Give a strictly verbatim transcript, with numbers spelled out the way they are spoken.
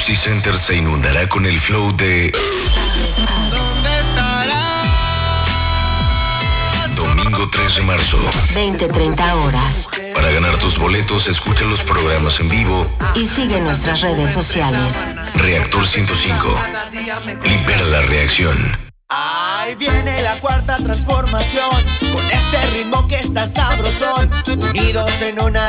Pepsi Center se inundará con el flow de ¿Dónde estará? Domingo tres de marzo. veinte treinta horas. Para ganar tus boletos, escucha los programas en vivo. Y sigue nuestras redes sociales. Reactor ciento cinco. Libera la reacción. Ahí viene la cuarta transformación, con este ritmo que está sabrosón, unidos en una